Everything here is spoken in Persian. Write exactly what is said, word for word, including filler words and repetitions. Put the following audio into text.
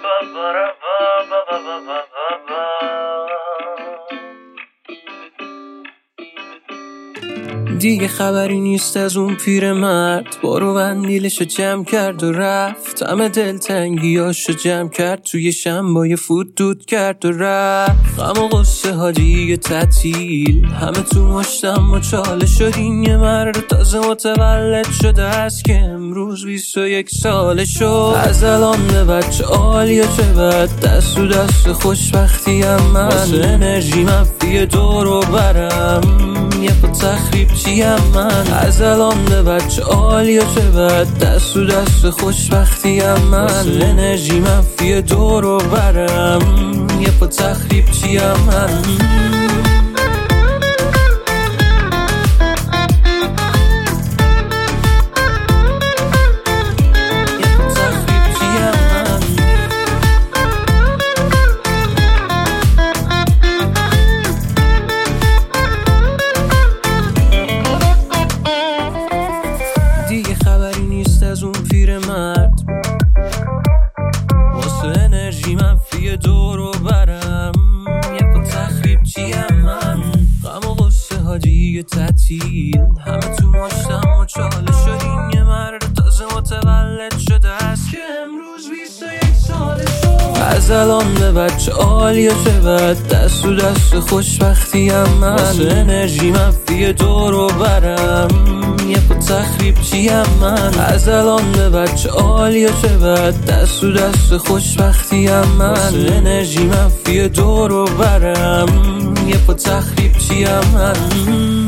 دیگه خبری نیست از اون پیرمرد، بارو بندیلشو جمع کرد و رفت. همه دلتنگیاشو جمع کرد توی شنبای فوت دود کرد و رفت. غم و غصه ها دیگه تعطیل، همه تو مشتم و چاله شدین. یه مرد تازه متولد شده است که امروز بیست و یک ساله شد. از الان به بچه عالیه چه بد، دست و دست خوشبختی هم من. واسه انرژی منفی دور و برم یه پا تخریب چیم من. از الان به بچه عالیه چه بد، دست و دست خوشبختی هم من. واسه انرژی منفی دور و برم یه پا تخریب چیم من. دیگه خبری نیست از اون پیرمرد، واسه انرژی منفی دور و برم یه پا تخریب چیم من. غم و غصه ها دیگه تعطیل، همه تو مشتم و چاله شدین. یه مرد تازه متولد شده است که امروز بیست و یک ساله شد. از الان به بچه عالیه چه بد، دست و دست خوشبختی هم من. واسه انرژی منفی دور و برم یه پا تخریب چیم من. از الان به بچه عالیه چه بد، دست و دست خوشبختی هم من. واسه انرژی منفی دور و برم یه پا تخریب چیم من.